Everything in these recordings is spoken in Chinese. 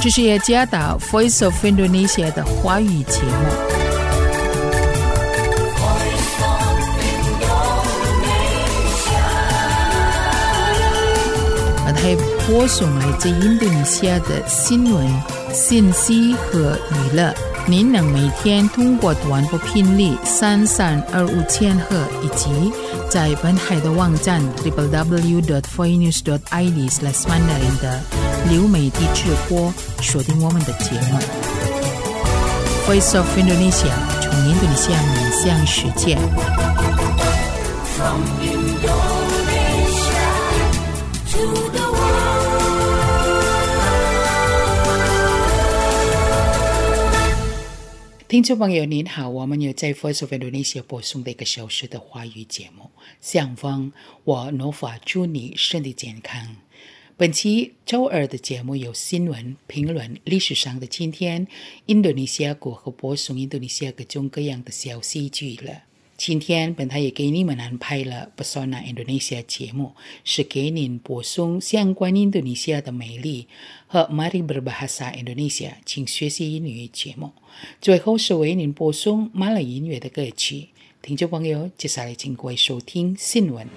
这是雅加达 Voice of Indonesia 的华语节目。还播送来自印度尼西亚的新闻、信息和娱乐。您能每天通过短波频率3325千赫以及在本海的网站 www.voinews.id/mandarin 的流媒体直播收听我们的节目。Voice of Indonesia 从印度尼西亚面向世界。From Indonesia to the听众朋友您好，我们有在 Voice of Indonesia 播送的1个小时的华语节目。相逢我Nova祝你身体健康。本期周二的节目有新闻、评论、历史上的今天、印度尼西亚国和播送印度尼西亚各种各样的消息剧了。今天本台也给你们安排了 Pesona Indonesia 节目，是给您播送相关印度尼西亚的美丽和 Mari Berbahasa Indonesia 请学习英语节目。最后是为您播送马来音乐的歌曲。听众朋友，接下来请各位收听新闻。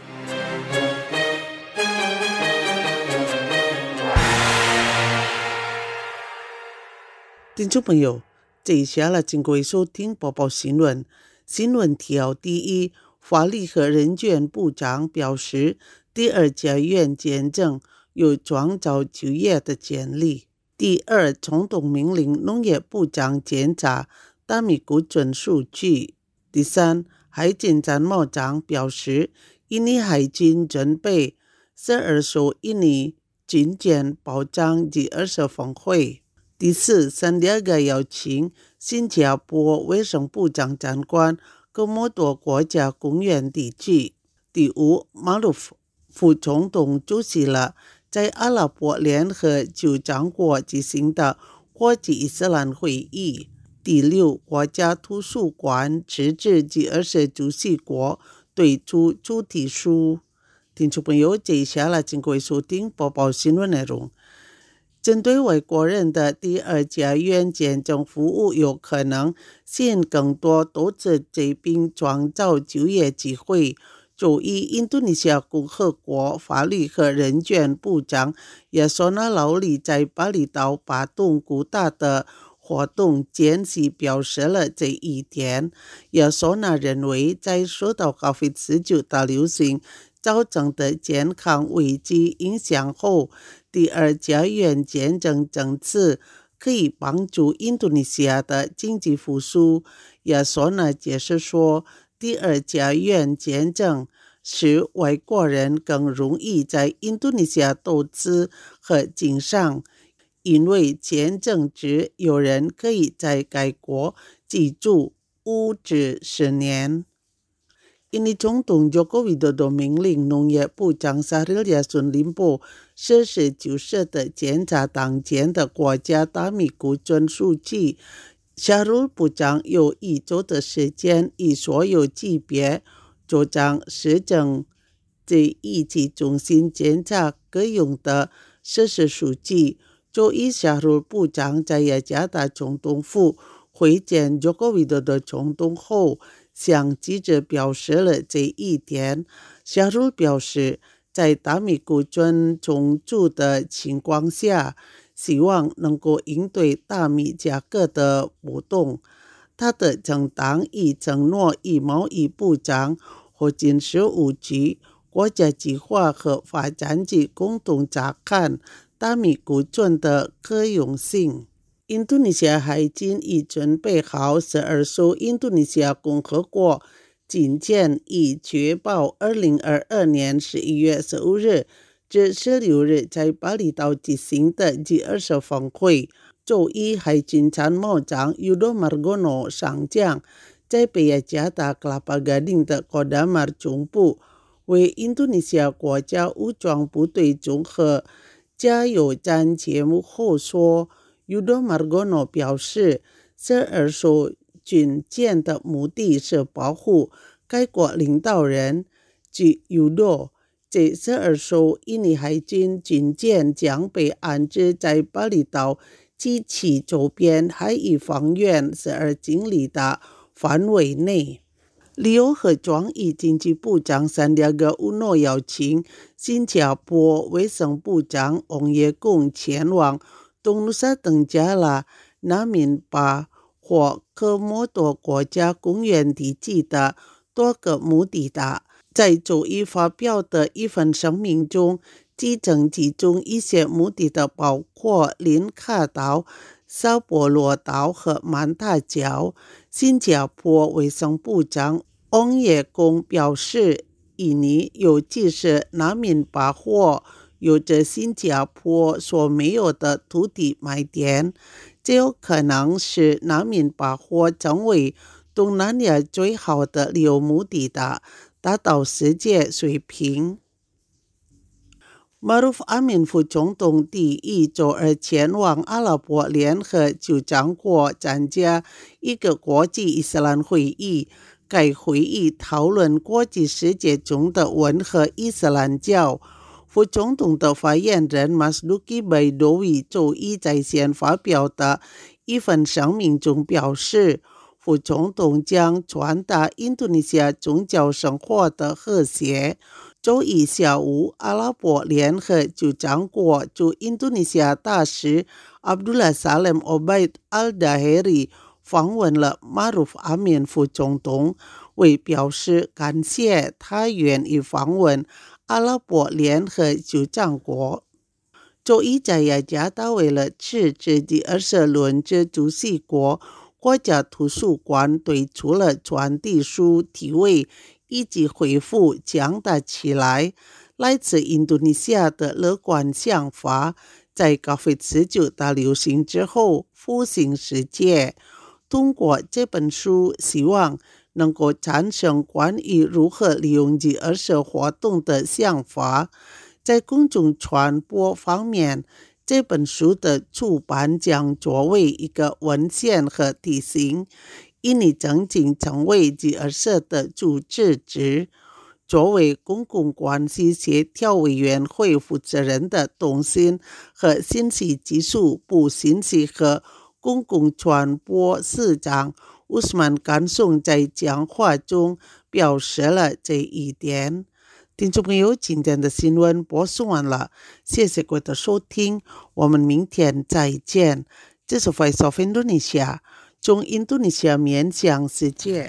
听众朋友，接下来请各位收听播报新闻。新闻条第一，法律和人权部长表示，第二家院见证有创造就业的潜力。第二，总统命令农业部长检查大米库存数据。第三，海军参谋长表示，印尼海军准备12艘印尼军舰保障及20峰会。第四，三两个邀请新加坡卫生部长长官科莫多国家公园地区。第五，马鲁夫副总统出席了在阿拉伯联合酋长国举行的国际伊斯兰会议。第六，国家图书馆斥资G20主席国推出主题书。听众朋友，接下来请各位收听播报新闻内容。针对外国人的第二家院见证服务有可能吸引更多投资者并创造就业机会，周一印度尼西亚共和国法律和人权部长亚索纳劳里在巴厘岛巴东古大的活动间隙表示了这一点。亚索纳认为，在受到 COVID-19 大流行造成的健康危机影响后，第二家院见证政策可以帮助印度尼西亚的经济复苏。亚索纳解释说，第二家院见证使外国人更容易在印度尼西亚投资和经商，因为见证指有人可以在该国居住5至10年。印尼总统Joko Widodo命令农业部长Syahrul Yassin Limpo实事求是地检查当前的国家大米库存数据。Syahrul部长有1周的时间与所有级别首长市政这一起中心检查各用的实时数据。周一Syahrul部长在雅加达总统府会见Joko Widodo总统后，向记者表示了这一点。Syahrul表示，在大米库存充足的情况下，希望能够应对大米价格的波动。他的政党已承诺与贸易部长和军事务局、国家计划和发展局共同查看大米库存的可用性。印度尼西亚海军已准备好12艘印度尼西亚共和国军舰，以确保2022年11月15日至16日在巴厘岛举行的G20峰会。周一，海军参谋长Yudo Margono上将在北雅加达 Kelapa Gading 的 Kodamar 总部为印度尼西亚国家武装部队综合加油站节目后说，Yudo Margono 表示，12艘军舰的目的是保护该国领导人。据 Yudo， 这12艘印尼海军军舰将被安置在巴厘岛及其周边还以方圆12公里的范围内。旅游和创意经济部长山迪戈乌诺邀请新加坡卫生部长翁耶贡前往东努沙登加拉、纳敏巴或科莫多国家公园地区的多个目的地。在周一发表的一份声明中，其中一些目的地包括林卡岛、沙波罗岛和曼塔礁。新加坡卫生部长翁耶贡表示，印尼尤其是纳敏巴或有着新加坡所没有的土地卖点，这有可能使纳敏巴或成为东南亚最好的旅游目的地，达到世界水平。Maruf Amin 副总统第一周二前往阿拉伯联合酋长国参加一个国际伊斯兰会议，该会议讨论国际世界中的文和伊斯兰教。副总统的发言人 Masduki Baidowi 周一在线发表的一份声明中表示，副总统将传达印度尼西亚宗教生活的和谐。周一下午，阿拉伯联合酋长国驻印度尼西亚大使 Abdullah Salam Obaid Al-Daheri 访问了 Maruf Amin 副总统，为表示感谢他愿意访问阿拉伯联合酋长国。周一在雅加达为了此之第20轮之主席国，国家图书馆推出了传递书题为以及恢复强大起来，来自印度尼西亚的乐观想法在 COVID-19 大流行之后复兴世界。通过这本书，希望能够产生关于如何利用第20活动的想法。在公众传播方面，这本书的出版将作为一个文献和提醒，印尼正经成为第20的组织者。作为公共关系协调委员会负责人的通信和信息技术部信息和公共传播司长乌斯曼甘颂在讲话中表示了这一点。听众朋友，今天的新闻播送完了，谢谢各位的收听，我们明天再见。这是 Voice of Indonesia， 从印度尼西亚面向世界。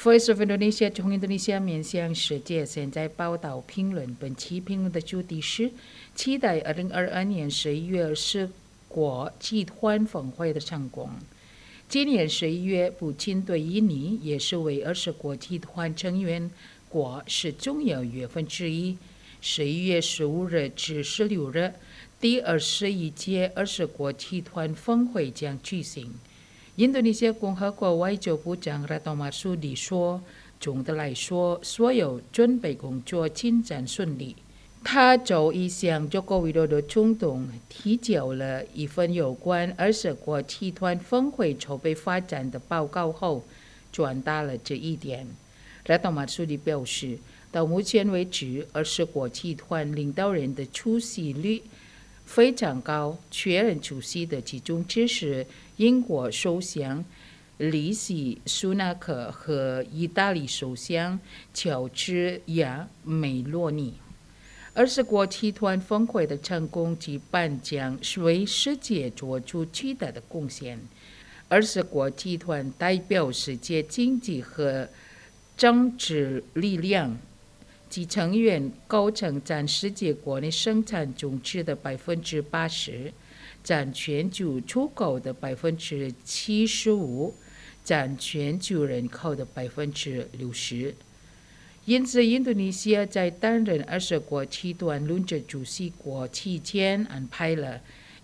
Voice of Indonesia 从印度尼西亚面向世界，现在报道评论。本期评论的主题是期待2022年11月20国际团峰会的成功。今年11月，普京对印尼也是为20国集团成员国是重要月份之一。11月15日至16日，第21届20国集团峰会将举行。印度尼西亚共和国外交部长Retno Marsudi说，总的来说，所有准备工作进展顺利。他周一向中国widodo的总统提交了一份有关20国集团峰会筹备发展的报告后，转达了这一点。Retno Marsudi表示，到目前为止，20国集团领导人的出席率非常高，确认出席的其中只是英国首相里希苏纳克和意大利首相乔治亚梅洛尼。20国集团峰会的成功举办将为世界做出巨大的贡献。20国集团代表世界经济和政治力量，其成员构成占世界国内生产总值的80%，占全球出口的75%，占全球人口的60%。因此，印度尼西亚在担任20国集团轮值主席国期间，安排了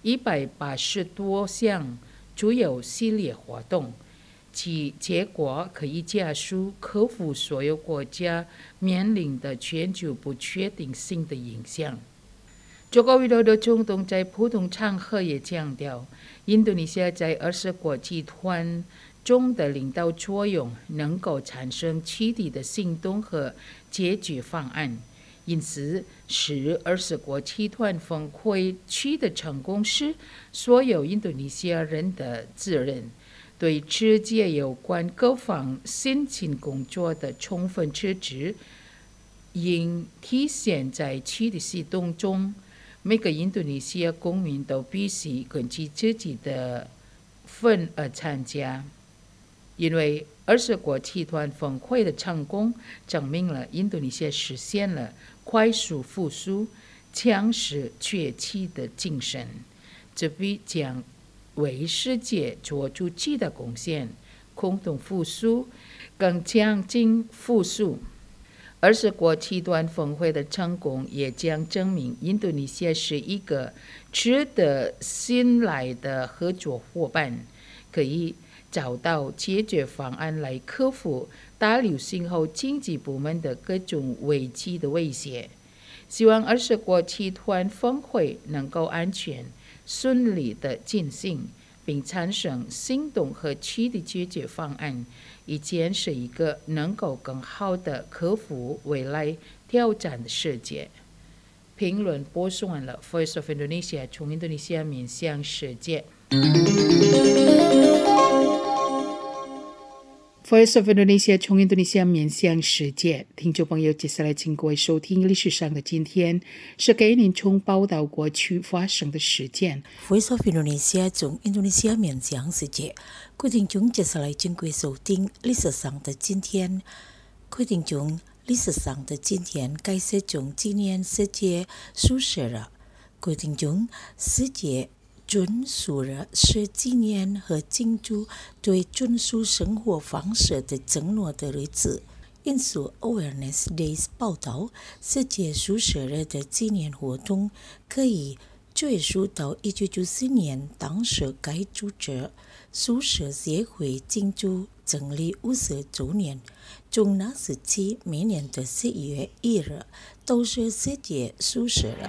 180多项主要系列活动，其结果可以加速克服所有国家面临的全球不确定性的影响。中国widodo总统在普通场合也强调，印度尼西亚在20国集团中的领导作用能够产生具体的行动和解决方案，因此是20国集团峰会取得成功是所有印度尼西亚人的责任。对直接有关各方辛勤工作的充分支持，应体现在其的行动中。每个印度尼西亚公民都必须根据自己的份而参加，因为20国集团峰会的成功证明了印度尼西亚实现了快速复苏、强势崛起的精神，这必将为世界做出巨大贡献，共同复苏，更强劲复苏。20国集团峰会的成功也将证明印度尼西亚是一个值得信赖的合作伙伴，可以找到解决方案来克服大流行后经济部门的各种危机的威胁。希望20国集团峰会能够安全顺利地进行，并产生行动和具体解决方案，以建设一个能够更好地克服未来挑战的世界。评论播送完了 Voice of Indonesia 从印度尼西亚面向世界。Voice of Indonesia 从印度尼西亚面向世界，听众朋友，接下来请各位收听历史上的今天，是给您从报道过去发生的事件。 Voice of Indonesia 从印度尼西亚面向世界，各位听众接下来请各位收听历史上的今天。各位听众，历史上的今天该是从纪念世界素食日。各位听众，世界纯素日是纪念和庆祝对纯素生活方式的承诺的日子。因此 Awareness Days 报道，世界素食日的纪念活动可以追溯到1994年，当时该组织素食协会庆祝成立50周年。从那时起，每年的11月1日都是世界素食日。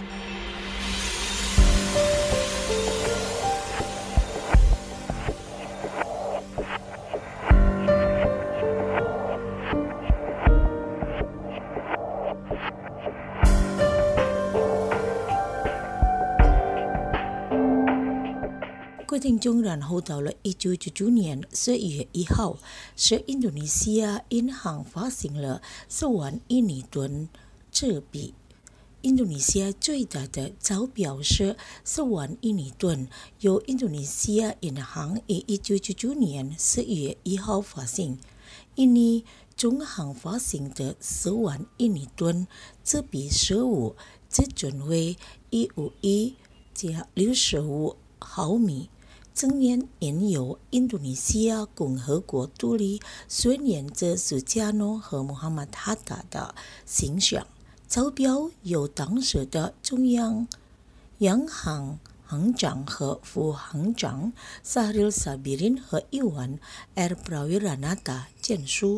各位听众，然后到了1999年11月1号，是印度尼西亚银行发行了10万印尼盾纸币。印度尼西亚最大的钞票是10万印尼盾，由印度尼西亚银行于1999年11月1号发行。印尼中行发行的10万印尼吨，这比15只准为151加65毫米。正年引有印度尼西亚共和国独立宣言者苏加诺和穆罕默德哈达的形象。照标有当时的中央央行行长和副行长Sahril Sabirin 和Iwan R. Prawiranata 荐书。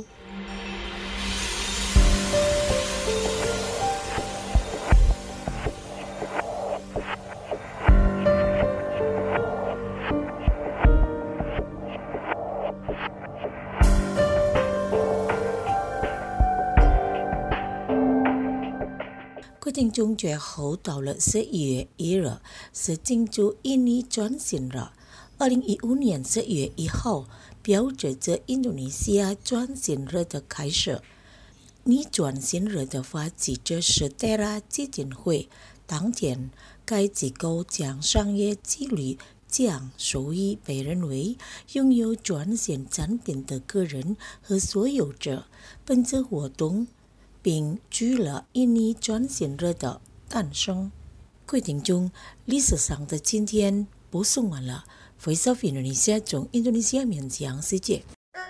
过程中最后到了11月1日，是庆祝印尼转型了。2015年11月1号，标志着印度尼西亚转型日的开始。你转型日的发起者是Tera基金会，当天该机构将商业纪律奖授予被认为拥有转型产品的个人和所有者。本次活动并举了印尼转型日的诞生。各位听众，历史上的今天播送完了。Voice of Indonesia 从印度尼西亚面向世界。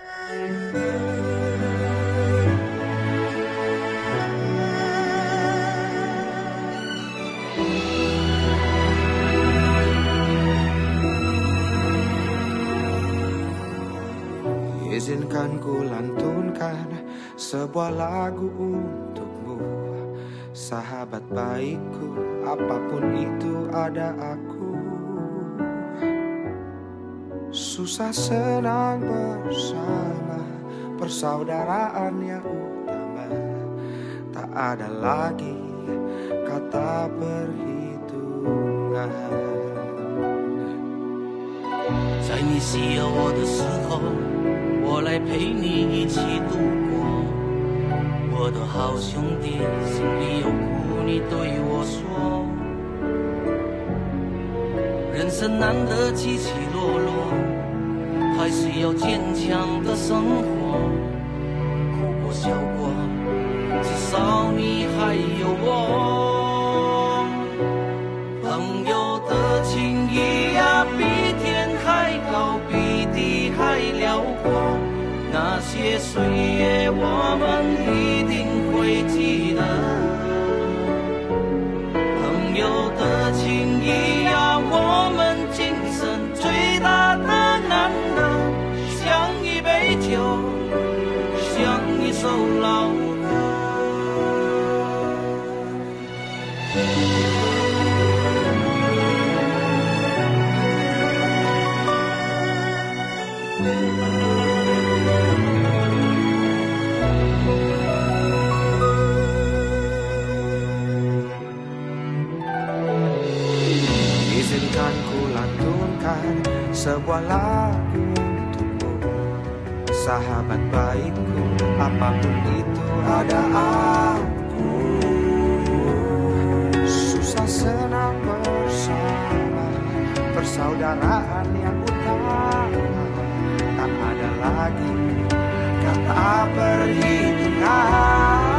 Izinkan ku lantunkan sebuah lagu untukmu, sahabat baikku, apapun itu ada aku. Susah senang bersama, persaudaraan yang utama. Tak ada lagi kata perhitungan. 在你需要我的时候，我来陪你一起度过。我的好兄弟，心里有苦你对我说。人生难得起起落落，还是要坚强的生活。哭过笑过，至少你还有我。朋友的情谊呀，比天还高，比地还辽阔。那些岁月我们一定会记得。朋友的情谊呀，我们今生最大的难得。像一杯酒，像一首老歌。 Izinkan ku lantunkan sebuah lagu untukmu, sahabat baikku, apapun itu ada aku. Susah senang bersama, persaudaraan yang utama. Tak ada lagi kata perhitungan.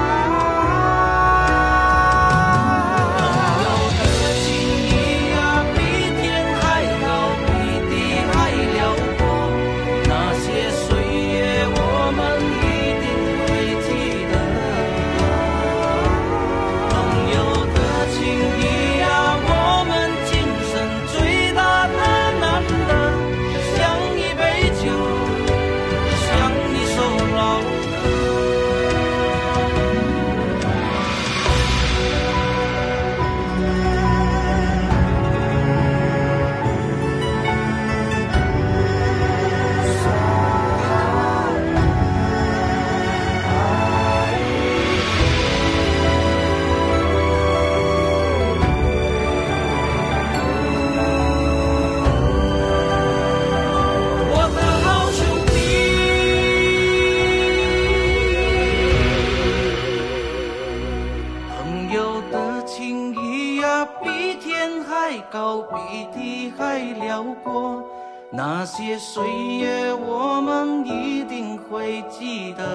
高比地还辽阔，那些岁月我们一定会记得。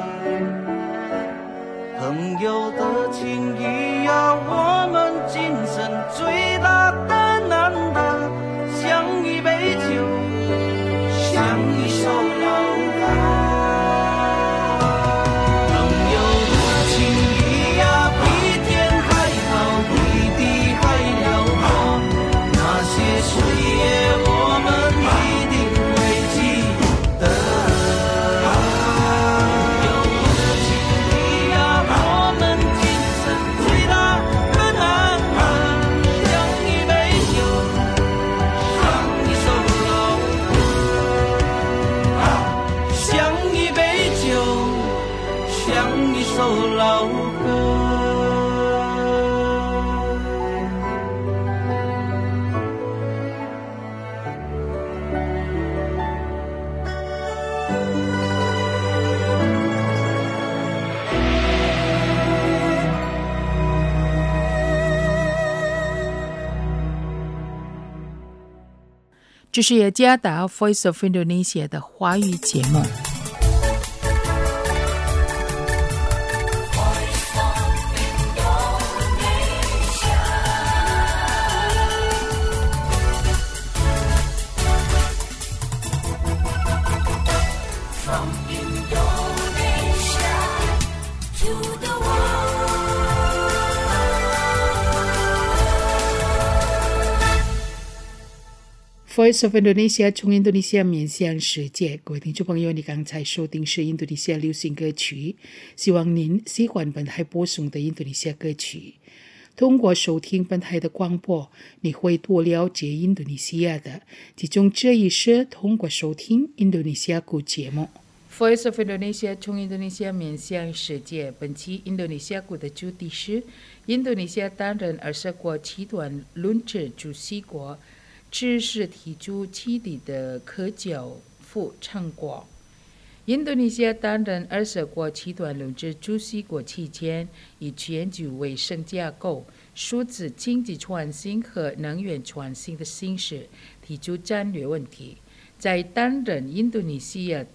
朋友的情谊呀，我们今生最大的难得，像一杯酒，像一首老歌。 这是雅加达 Voice of Indonesia 的华语节目。Voice of Indonesia 从印度尼西亚面向世界，各位听众朋友，你刚才收听是印度尼西亚流行歌曲，希望您喜欢本台播送的印度尼西亚歌曲。通过收听本台的广播，你会多了解印度尼西亚的，其中这一是通过收听印度尼西亚鼓节目。Voice of Indonesia 从印度尼西亚面向世界，本期印度尼西亚鼓的主题是印度尼西亚担任20国集团轮值主席国。知识提出起底的可交付成果。印度尼西亚担任20国集团轮值主席国期间，以全球卫生架构、数字经济创新和能源创新的形式提出战略问题。在担任印度尼西亚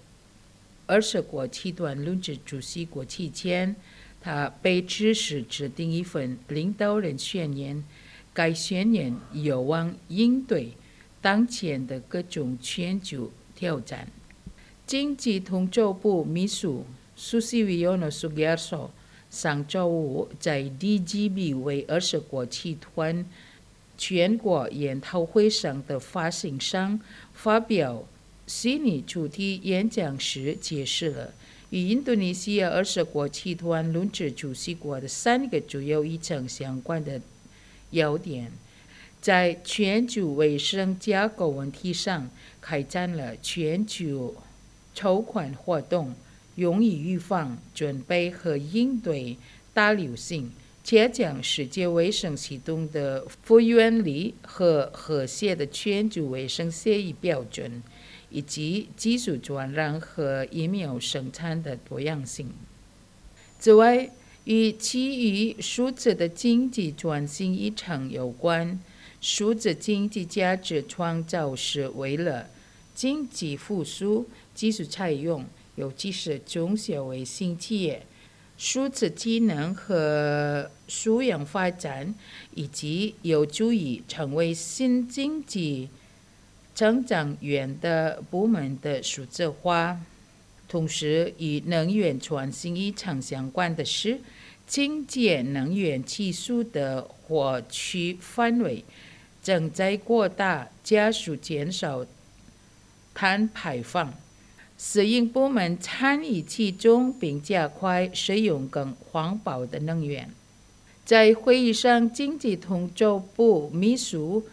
20国集团轮值主席国期间，他被指示制定一份领导人宣言。该宣言有望应对当前的各种全球挑战。经济统筹部秘书Susilo Sugiarto上周五在 DGB 为20国集团全国研讨会上的发行上发表虚拟主题演讲时解释了与印度尼西亚20国集团轮值主席国的3个主要议程相关的要点，在全球卫生架构问题上开展了全球筹款活动，用以预防、准备和应对大流行，加强世界卫生系统的复原力和和谐的全球卫生协议标准，以及技术传染和疫苗生产的多样性。此外，与其余数字的经济转型议程有关，数字经济价值创造是为了经济复苏、技术采用，尤其是中小微型企业、数字技能和素养发展，以及有助于成为新经济增长源的部门的数字化。同时，与能源创新议程相关的是清洁能源技术的获取范围正在扩大，加速减少碳排放。私营部门参与其中，并加快使用更环保的能源。在会议上，经济统筹部秘书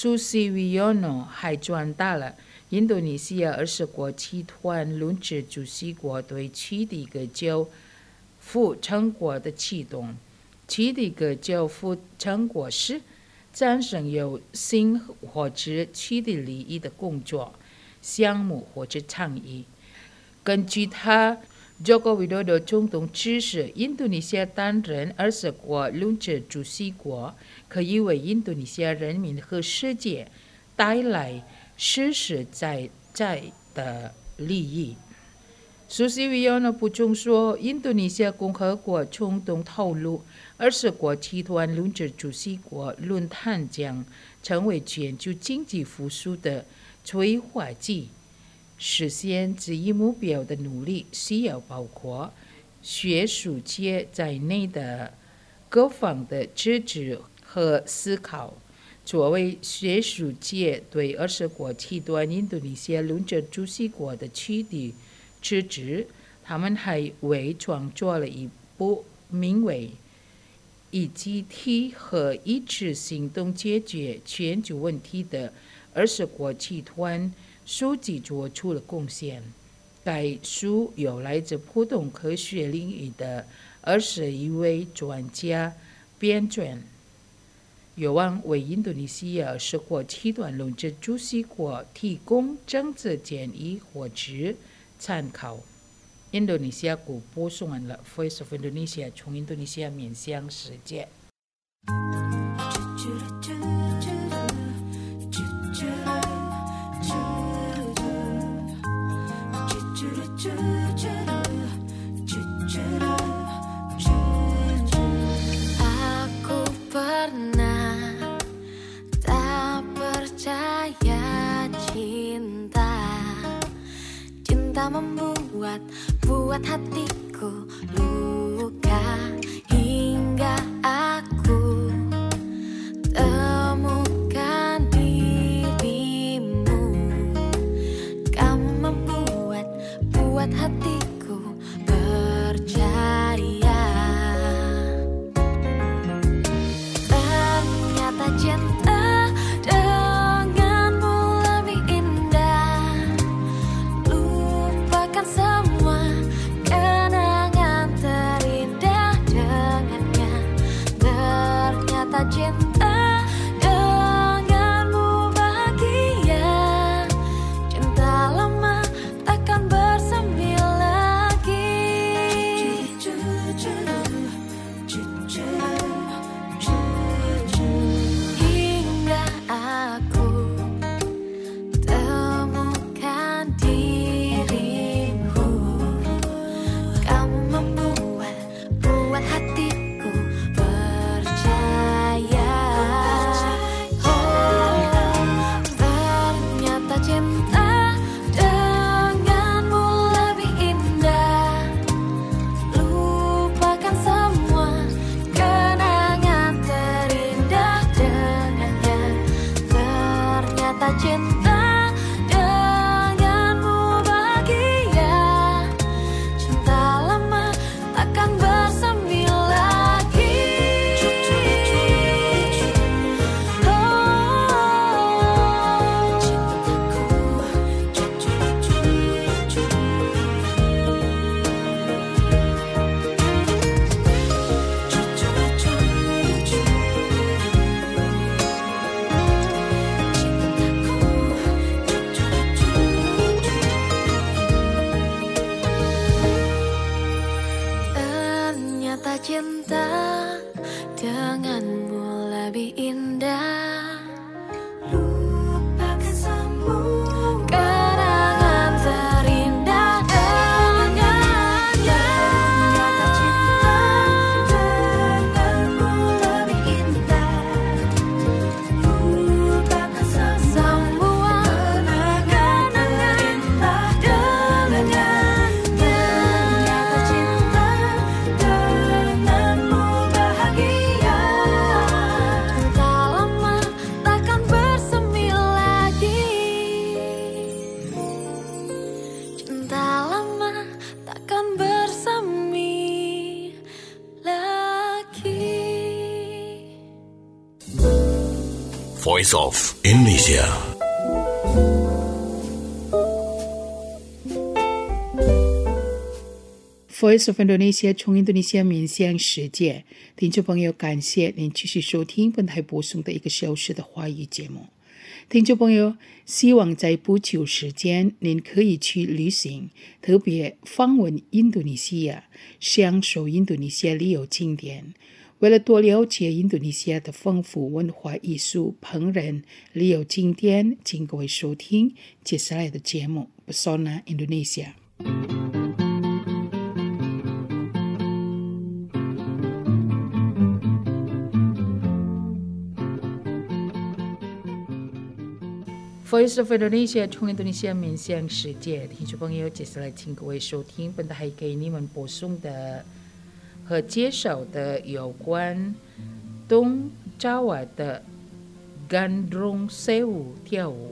Susilo还转达了印度尼西亚20国集团轮值主席国对取得个交付成果的启动。取得个交付成果是战胜有心或者取得利益的工作、项目或者倡议。根据他Joko Widodo 总统指示，印度尼西亚担任20国轮值主席国，可以为印度尼西亚人民和世界带来实实在在的利益。 苏西维亚补充说，印度尼西亚共和国冲动透露，20国集团轮值主席国论坛将成为全球经济复苏的催化剂。实现这一目标的努力需要包括学术界在内的各方的支持和思考。作为学术界对20国集团印度尼西亚轮值主席国的取缔支持，他们还为创作了一部名为“以集体和一致行动解决全球问题”的20国集团书籍做出了贡献。该书由来自不同科学领域的21位专家编撰，有望为印度尼西亚20国集团轮值主席国提供政策建议或者参考。印度尼西亚国播送完了 Voice of Indonesia 从印度尼西亚面向世界。 Aku pernah tak percaya cinta membuat hatiku luka hingga aku temukan dirimu. Kamu membuat hatiku percaya. Ternyata cinta denganmu lebih indah. Lupakan semua kenangan terindah dengannya. Ternyata cinta denganmu bahagia. Cinta lama takkan bersemi lagi. Hingga aku temukan dirimu. Kamu membuat hatiku percaya. Oh, ternyata cinta denganmu lebih indah. Lupakan semua kenangan terindah dengannya. Ternyata cinta denganmu bahagia. Cinta lama takkan bersemi lagi. Ternyata cinta denganmu lebih indah. Lupakan semua kenangan terindah dengannya. Ternyata cinta denganmu lebih indah. Lupakan semua kenangan terindah dengannya. Ternyata cinta denganmu bahagia. Cinta lama takkan bersemi lagi. Cinta lama takkan bersemi lagi. Voice of Indonesia. Voice of Indonesia 从印度尼西亚面向世界，听众朋友，感谢您继续收听本台播送的1个小时的华语节目。听众朋友，希望在不久时间您可以去旅行，特别访问印度尼西亚，享受印度尼西亚旅游景点。为了多了解印度尼西亚的丰富文化艺术、烹饪、旅游景点，请各位收听接下来的节目《Pesona Indonesia》。 Voice of Indonesia 从印度尼西亚面向世界，听众朋友，接下来请各位收听本台给你们播送的和介绍的有关东爪哇的 Gandrung Sewu 跳舞。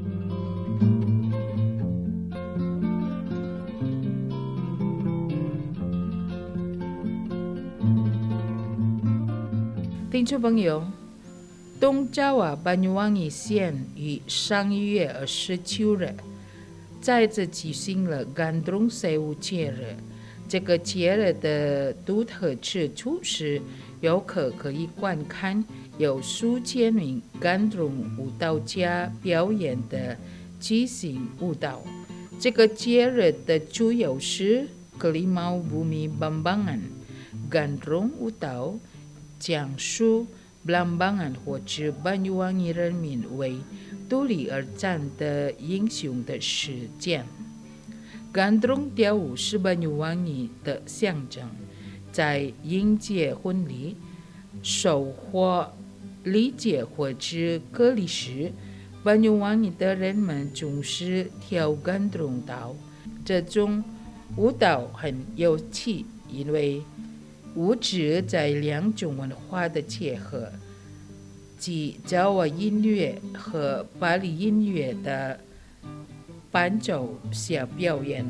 听众朋友，东爪哇Banyuwangi县于上月29日再次举行了 Gandrung Sewu 节日。这个节日的独特之处是，游客可以观看有数千名 Gandrung 舞蹈家表演的即兴舞蹈。这个节日的主要是 Kelimau Bumi Bambangan Gandrung 舞蹈，讲述Blambangan 或者Banyuwangi人民为独立而战的英雄的事件。Gandrung 跳舞是Banyuwangi的象征，在迎接婚礼、收获礼节或者割礼时，Banyuwangi 的人们总是跳 Gandrung 蹈。这种舞蹈很有趣，因为舞者在两种文化的结合，即爪哇音乐和巴黎音乐的伴奏下表演。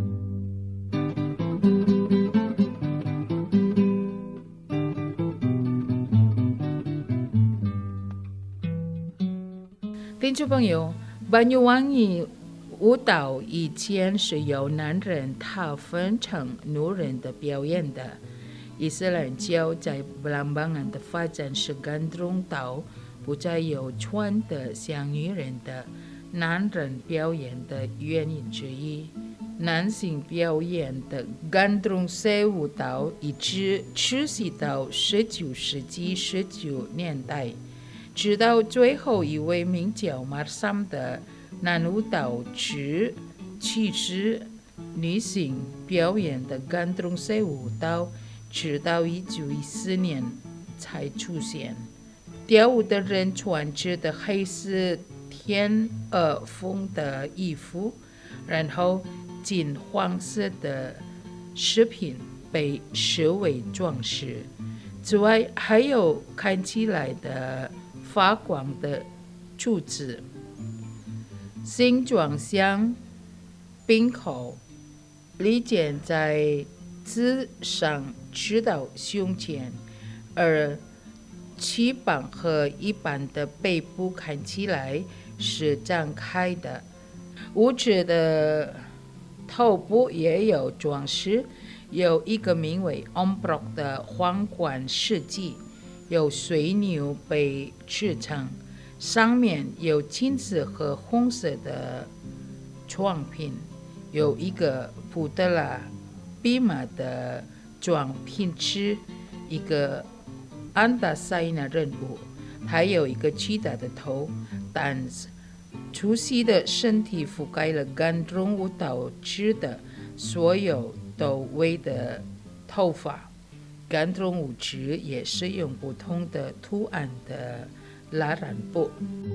听众朋友，Banyuwangi 舞蹈以前是由男人他分成女人的表演的。伊斯兰教在Blambangan的发展是 Gandrung 蹈不再有穿的像女人的男人表演的原因之一。男性表演的 Gandrung Sewu 蹈一直持续到19世纪19年代，直到最后一位名叫Marsam 的男舞蹈者其实女性表演的 Gandrung Sewu 蹈直到1914年才出现。跳舞的人穿着的黑色天鹅风的衣服，然后金黄色的饰品被视为装饰。此外，还有看起来的发光的柱子，形状像冰口，利剑在字上直到胸前，而翅膀和一般的背部看起来是张开的。舞者的头部也有装饰，有一个名为 Omprok 的皇冠饰剂，有水牛被制成，上面有金色和红色的装品，有一个普德拉比马的装品池，一个安达塞纳人物，还有一个巨大的头，但出席的身体覆盖了 Gandrung 舞蹈者的所有都位的头发。Gandrung 舞者也是用不同的图案的拉染布。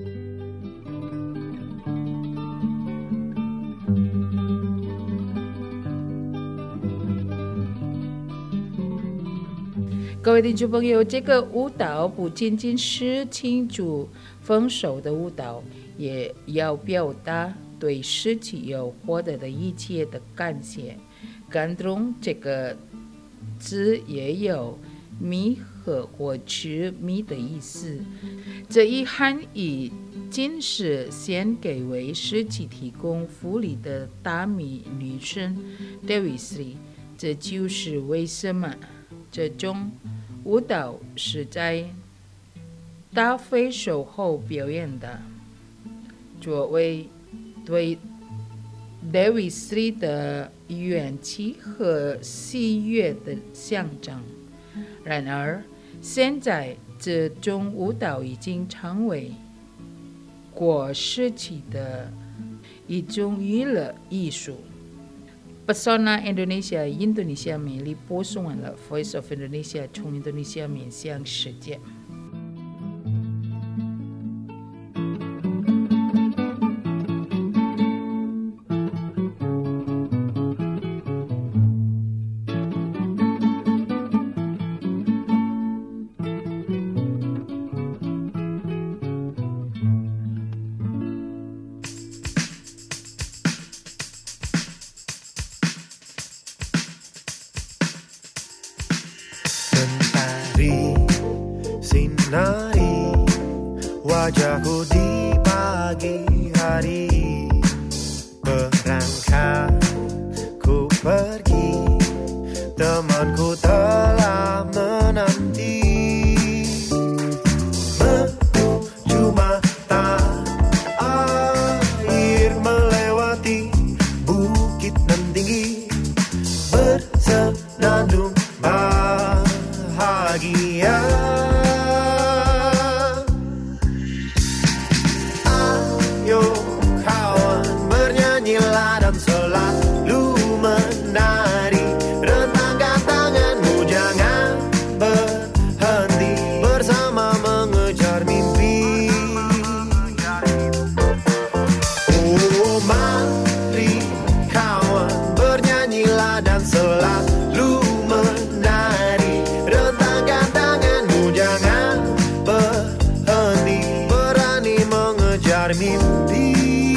各位听众朋友，这个舞蹈不仅仅是庆祝丰收的舞蹈，也要表达对失去又获得的一切的感谢。Gandrung 这个字也有弥合或者弥的意思，这一含义仅是献给为失去提供福利的大米女神 Dewi Sri。这就是为什么这种舞蹈是在大丰收后表演的，作为对 Dewi Sri 的元气和喜悦的象征。然而，现在这种舞蹈已经成为过时期的一种娱乐艺术。Pesona Indonesia 印度尼西亚魅力播送完了 Voice of Indonesia 从印度尼西亚面向世界。 menari wajahku di pagi hari. Berangkat ku pergi, temanku telah menanti. Menuju mata air, melewati bukit nan tinggi, bersenandung bahagia. Ayo kawan, bernyanyilah dan selalu menari. Rentangkan tanganmu, jangan berhenti, bersama mengejar mimpi. Oh, mari kawan, bernyanyilah dan selalu menari. Rentangkan tanganmu, jangan berhenti, berani mengejar mimpi.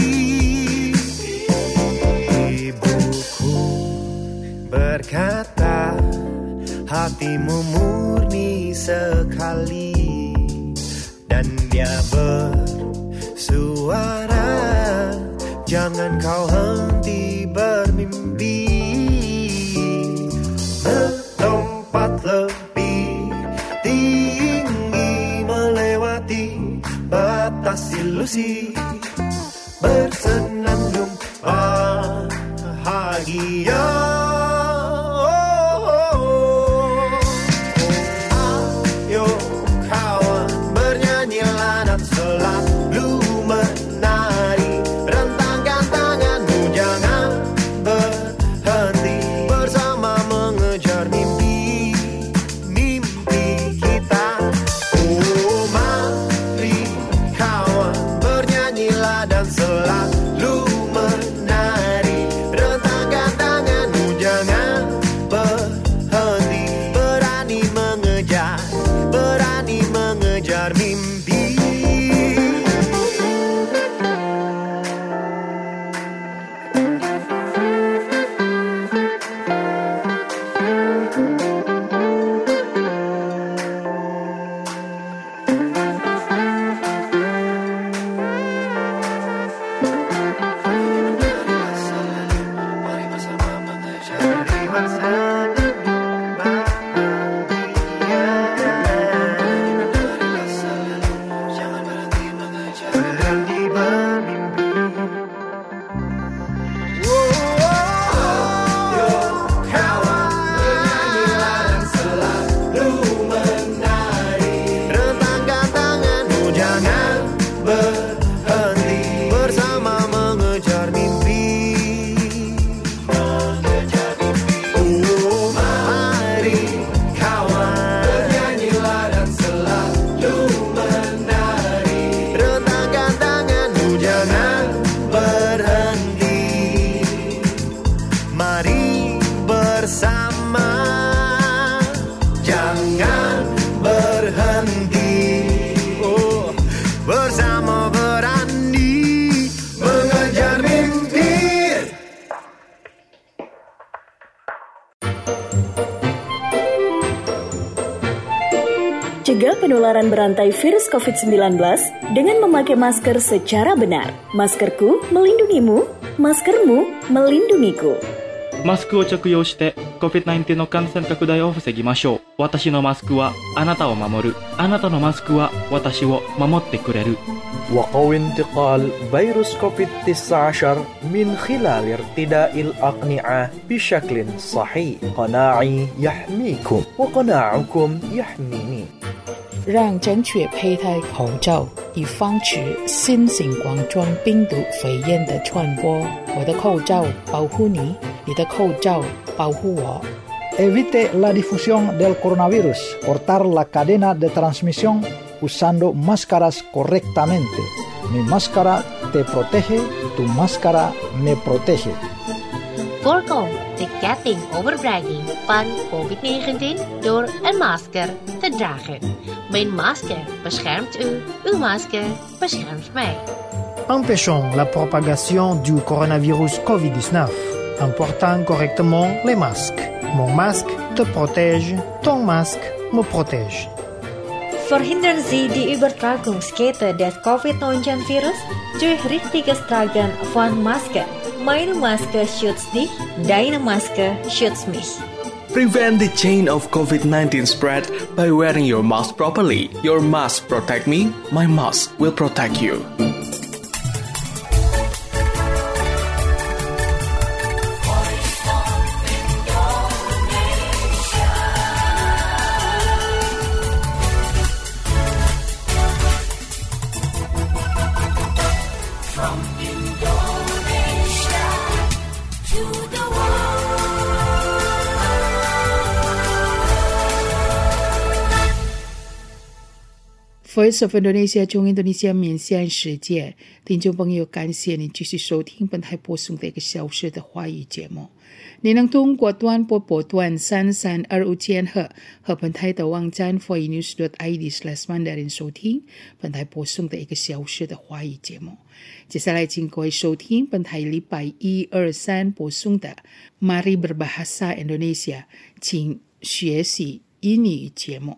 Ibuku berkata, hatimu murni sekali, dan dia bersuara, jangan kau henti bermimpi. Melompat lebih tinggi, melewati batas ilusi, bersenandung bahagia. Ayo kawan, bernyanyilah dan selalu menari. Rentangkan tanganmu, jangan berhenti, bersama mengejar mimpi, mimpi kita. Oh, mari kawan, bernyanyilah dan selalu menari. Rentangkan tanganmu, jangan berhenti, berani mengejar mimpi. Mari bersama mengejar jangan berhenti mengejar, berhenti bermimpi. Ayo kawan, bernyanyilah dan selalu menari. Rentangkan tanganmu, jangan berhenti, bersama mengejar mimpi. Oh, mari kawan, bernyanyilah dan selalu menari. Rentangkan tanganmu, jangan berhenti. Mari bersama, jangan berhenti. Oh, bersama berani mengejar mimpi. Cegah penularan berantai virus COVID-19 dengan memakai masker secara benar. Maskerku melindungimu, maskermu melindungiku. マスクを着用して COVID-19 の感染拡大を防ぎましょう。私のマスクはあなたを守る。あなたのマスクは私を守ってくれる。 وقو انتقال فيروس كوفيد-19 من خلال ارتداء الأقنعة بشكل صحيح. قناعي يحميكم وقناعكم يحميني. 让正确佩戴口罩，以防止新型冠状病毒肺炎的传播。我的口罩保护你，你的口罩保护我。 Evite la difusión del coronavirus. Cortar la cadena de transmisión usando máscaras correctamente. Mi máscara te protege, tu máscara me protege. Voorkom de ketting overbrenging van COVID-19 door een masker te dragen. Mijn masker beschermt u, uw masker beschermt mij. Empêchons la propagation du coronavirus COVID-19 en portant correctement les masques. Mon masque te protège, ton masque me protège. Verhindern Sie die Übertragungskette des Covid-19-Virus durch richtiges Tragen von Maske. Meine Maske schützt dich, deine Maske schützt mich. Prevent the chain of COVID-19 spread by wearing your mask properly. Your mask protect me, my mask will protect you. Voice of Indonesia 从 Indonesia 面向世界，听众朋友，感谢您继续收听本台播送的1个小时的华语节目。您能通过短波段3325千赫和本台的网站 voinews.id/mandarin 收听本台播送的1个小时的华语节目。接下来请各位收听本台礼拜1、2、3播送的 Mari Berbahasa Indonesia， 请学习英语节目。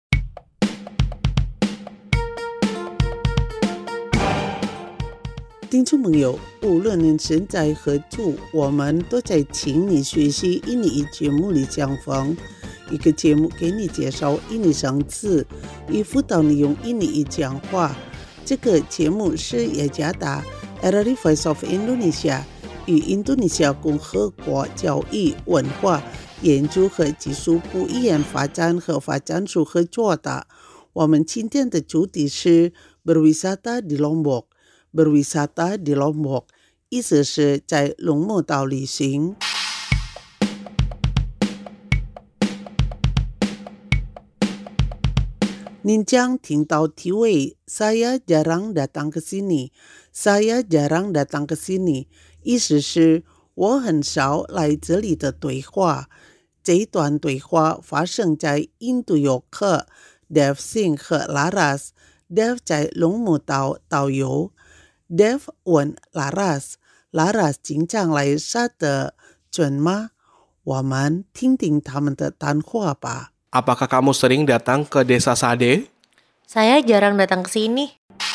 听众朋友，无论您身在何处，我们都在请你学习英语节目里相逢。一个节目给你介绍英语生词，以辅导你用英语讲话。这个节目是雅加达 RRI Voice of Indonesia 与印度尼西亚共和国教育、文化研究和技术部语言发展和发展署合作的。我们今天的主题是 Berwisata di Lombok。Berwisata di Lombok 意思是在龙目岛旅行。您将听到题为 Saya jarang datang ke sini Saya jarang datang ke sini 意思是我很少来这里的对话。这一段对话发生在印度游客 Dev Singh 和 Laras。 Dev 在龙目岛导游。Dev 问 Laras 经常来沙的准吗？我们听听他们的谈话吧。 Apakah kamu sering datang ke desa Sade? Saya jarang datang ke sini.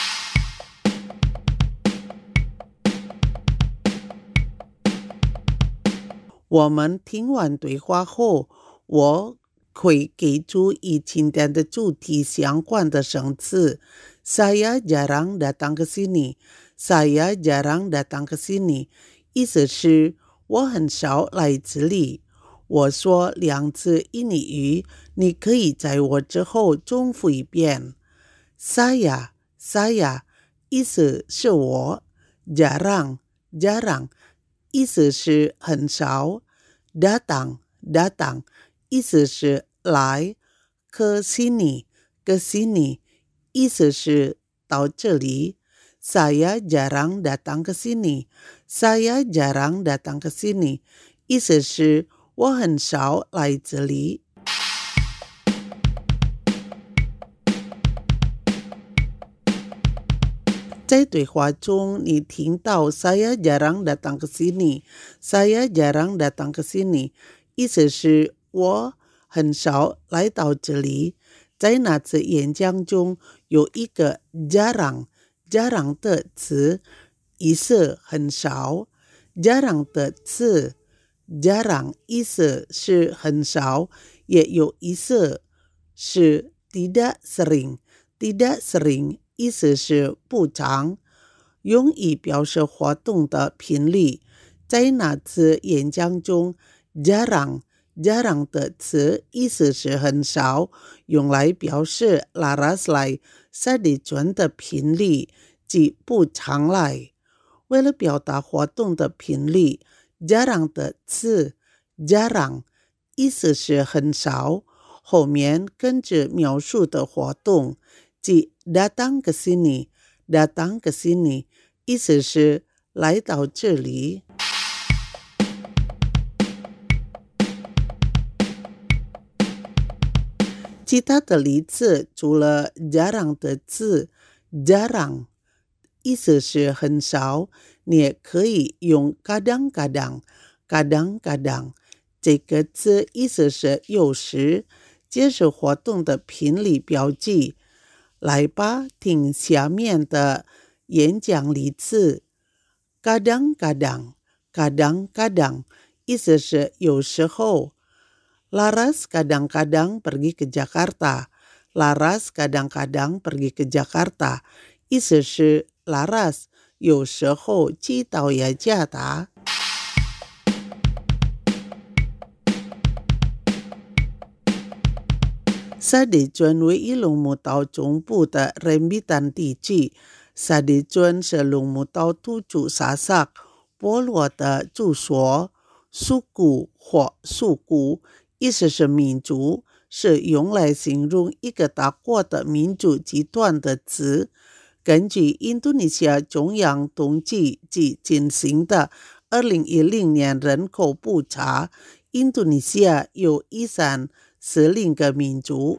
我们听完对话后，我会给出与今天的主题相关的生词。Saya jarang datang ke sini Saya jarang datang ke sini 意思是我很少来这里。我说2次印尼语，你可以在我之后重复一遍。Saya 意思是我。jarang 意思是很少。datang 意思是来。ke sini 意思是到这里。Saya jarang datang ke sini Saya jarang datang ke sini 意思是我很少来这里。在对话中，你听到 Saya jarang datang ke sini Saya jarang datang ke sini 意思是我很少来到这里。在那次演讲中，有一个 jarang 的词，意思很少。jarang 的词 jarang 意思是很少，也有意思是 tidak sering 意思是不常，用以表示活动的频率。在那次演讲中， jarang 的词意思是很少，用来表示 Laras 来沙地村的频率，即不常来。为了表达活动的频率， jarang 的词 jarang 意思是很少，后面跟着描述的活动，即 datang ke sini 意思是来到这里。其他的例子除了 jarang 的字 jarang 意思是很少，你也可以用 kadang-kadang 这个字意思是有时，接受活动的频率标记。 来吧，听下面的演讲例子。kadang-kadang, kadang-kadang, 意思是有时候。Laras kadang-kadang pergi ke Jakarta. Laras kadang-kadang pergi ke Jakarta. 意思是 Laras 有时候去到雅加达。沙地尊为一龙目岛中部的rembitan地区。沙地尊是龙目岛土著萨萨波罗的住所。苏古或苏古意思是民族，是用来形容一个大国的民族集团的词。根据印度尼西亚中央统计局进行的2010年人口普查，印度尼西亚有140个民族。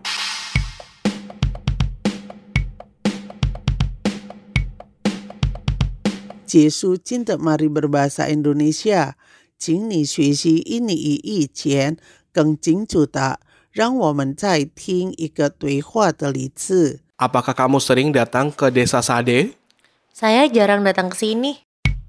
结束今的Mari Berbahasa Indonesia， 请你学习印尼语以前更清楚的，让我们再听一个对话的例子。 Apakah kamu sering datang ke desa Sade? Saya jarang datang ke sini.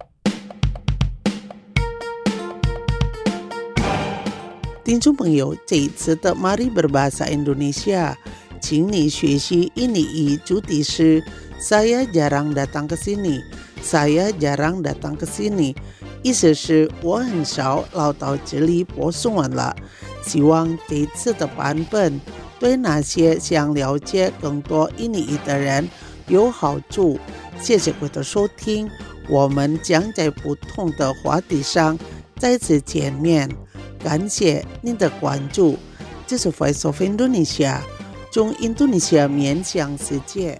听众朋友，这一次的Mari Berbahasa Indonesia， 请你学习印尼语主题是 Saya jarang datang ke sini. Saya jarang datang ke sini， 意思是我很少来到这里播送完了。希望这次的版本对那些想了解更多印尼语的人有好处。谢谢各位的收听，我们将在不同的话题上再次见面。感谢您的关注，这是 Voice of Indonesia， 从印度尼西亚面向世界。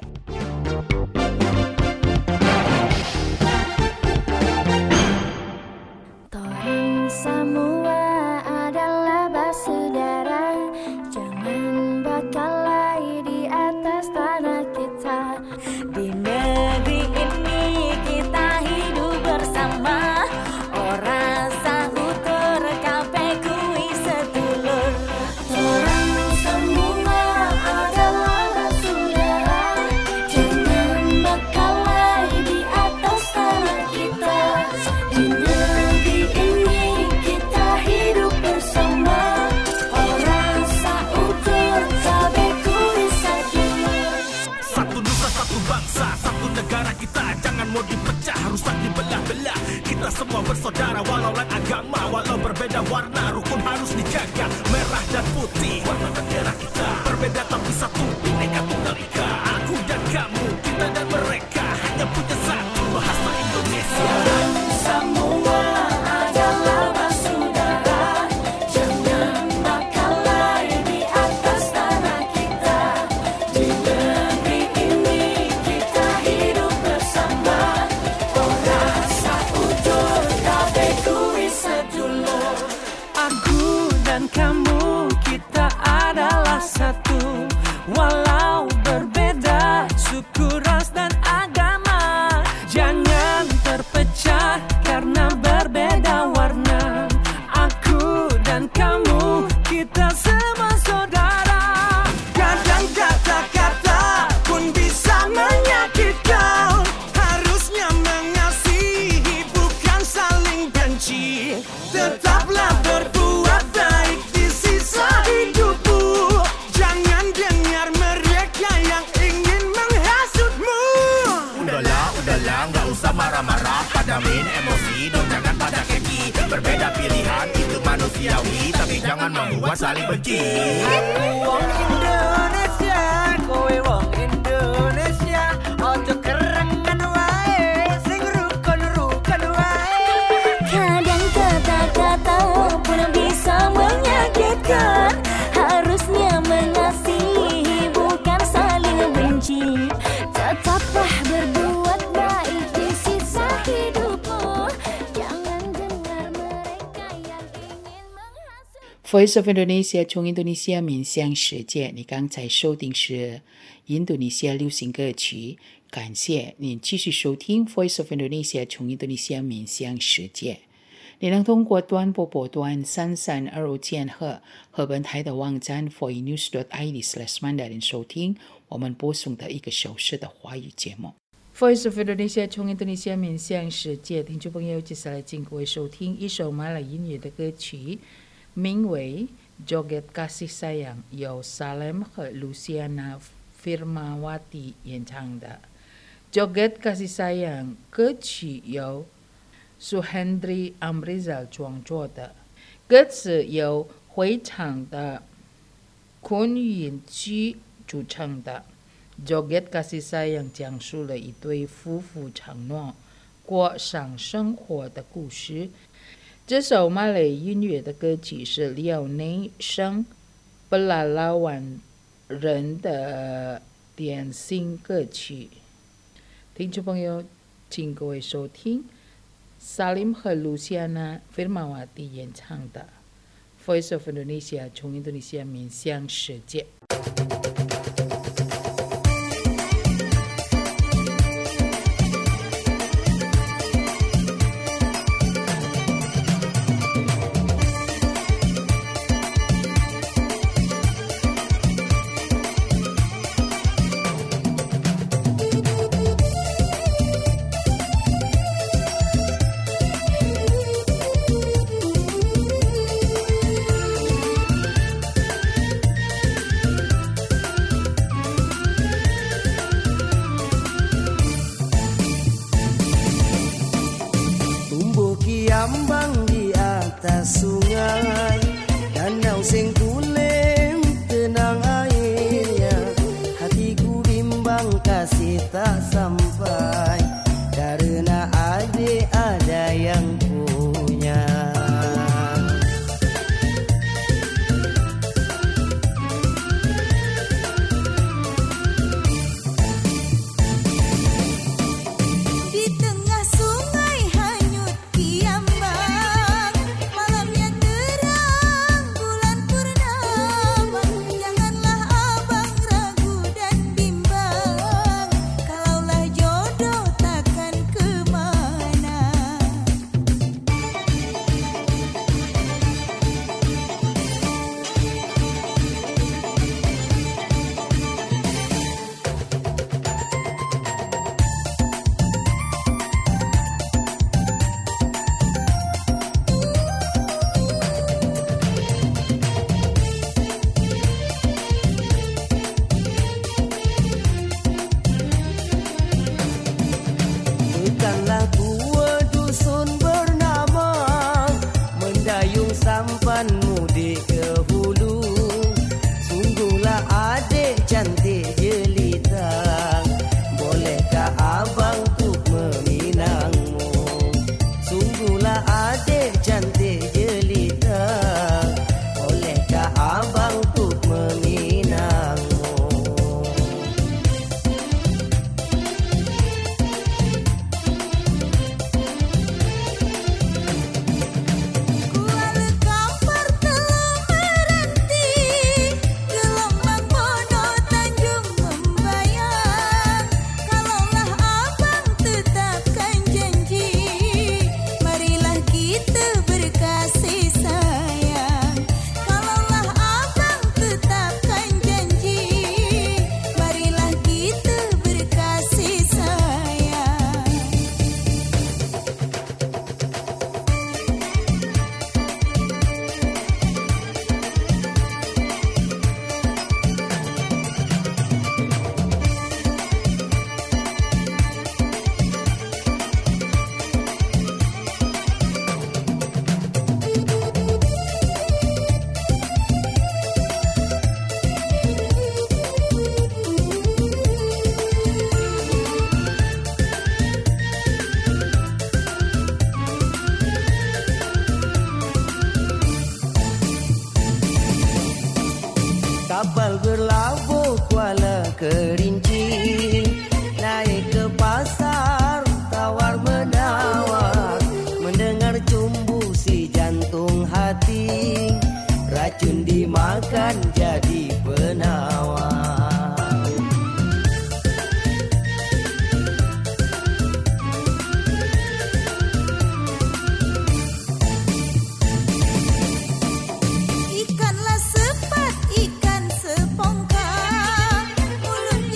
Semua bersaudara walau lain agama, walau berbeda warna, rukun harus dijaga. Merah dan putih warna bendera kita, berbeda tapi satu, Bhinneka Tunggal Ika. Aku dan kamu, kita dan mereka, hanya punya satu bahasa Indonesia. Semua adalah bersaudara, jangan berkelahi di atas tanah kita. Di negeri ini kita hidup bersama. Aku dan kamu, kita adalah satu. Walau berbeda suku, ras dan agama, jangan terpecah karena berbeda warna. Aku dan kamu, kita semua saudara. Kadang kata-kata pun bisa menyakitkan. Harusnya mengasihi bukan saling benci. Tetaplah berbuat baik di sisa hidupmu. Jangan dengar mereka yang ingin menghasutmu. Udahlah, gak usah marah-marah. Padamin emosi dong, jangan pada keki. Berbeda pilihan itu manusiawi, tapi jangan membuat saling benci. Aku wong Indonesia, kowe wong Indonesia. Ojo kerengan wae, sing rukun-rukun wae. Kadang kata-kata pun bisa menyakitkan. Harusnya mengasihi bukan saling benci. Tetaplah berbuat baik di sisa hidupmu. Jangan dengar mereka yang ingin menghasut. Voice of Indonesia 从印度尼西亚面向世界，你刚才收听是印度尼西亚流行歌曲。感谢您继续收听 Voice of Indonesia 从印度尼西亚面向世界。你能通过短波波段3325千赫和本台的网站 voinews.id/mandarin 收听我们播送的1个小时的华语节目。Voice of Indonesia 从印度尼西亚面向世界，听众朋友，接下来请各位收听一首马来音乐的歌曲，名为《Joget Kasih Sayang》，由 Salem 和 Luciana Firmawati 演唱的。Joget Kasih Sayang 歌曲由 Suhendri Amrizal 创作的，歌词由会唱的昆允基组成的。Joget Kasih Sayang 讲述了一对夫妇承诺过上生活的故事。这首马来音乐的歌曲是辽宁省布拉拉湾人的典型歌曲。听众朋友，请各位收听 Salim 和 Luciana Firmawati 演唱的 Voice of Indonesia 从印度尼西亚面向世界。 Ambang di atas sungai, danau sing kulem tenang airnya, hatiku bimbang kasih tak sampai, karena adik ada yang punya. Kapal berlabuh Kuala Kerinci, naik ke pasar tawar-menawar, mendengar cumbu si jantung hati, racun dimakan jadi penawar. Ikanlah sepat, ikan sepongkang, mulut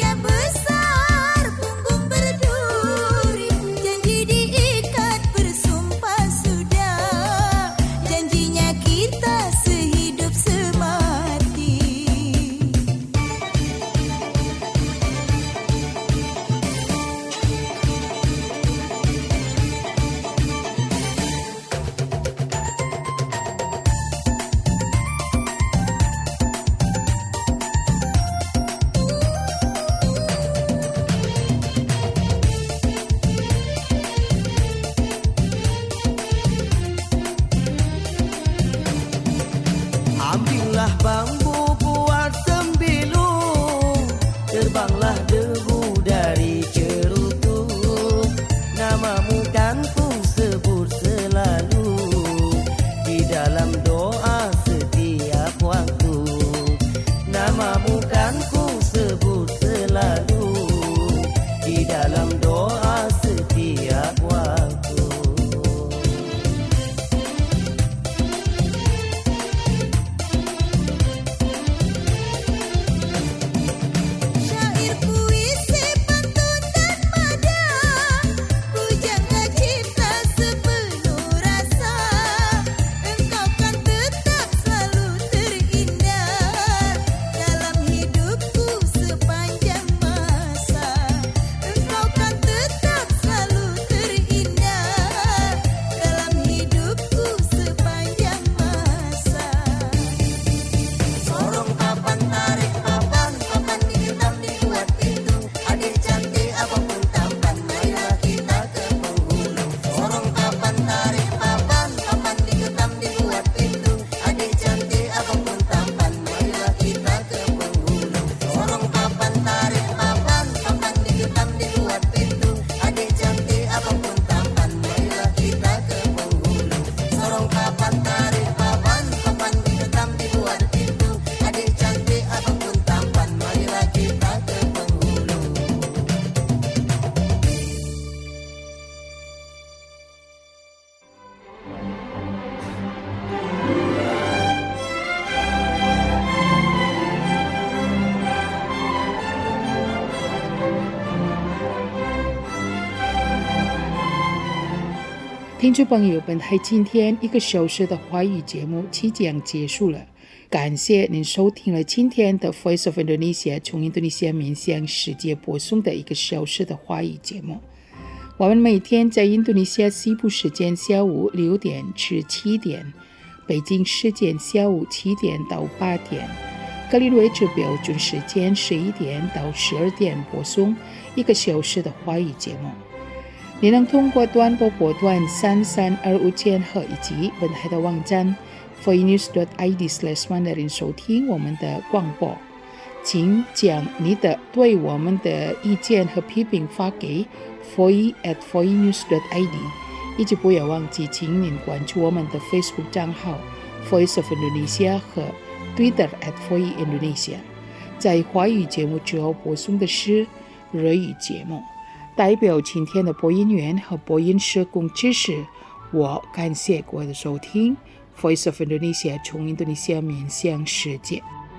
听众朋友，本台今天1个小时的华语节目即将结束了，感谢您收听了今天的 Voice of Indonesia 从印度尼西亚面向世界播送的1个小时的华语节目。我们每天在印度尼西亚西部时间下午6点至7点，北京时间下午7点到8点，格林威治标准时间11点到12点播送1个小时的华语节目。你能通过短波波段3325千赫以及本台的网站 foinews.id/mandarin 收听我们的广播。请将你的对我们的意见和批评发给 foi@foinews.id， 以及不要忘记请您关注我们的 Facebook 账号 Voice of Indonesia 和 Twitter@foiindonesia。在华语节目之后播送的是日语节目。代表今天的播音员和播音社工知识，我感谢各位的收听。Voice of Indonesia 从印度尼西亚面向世界。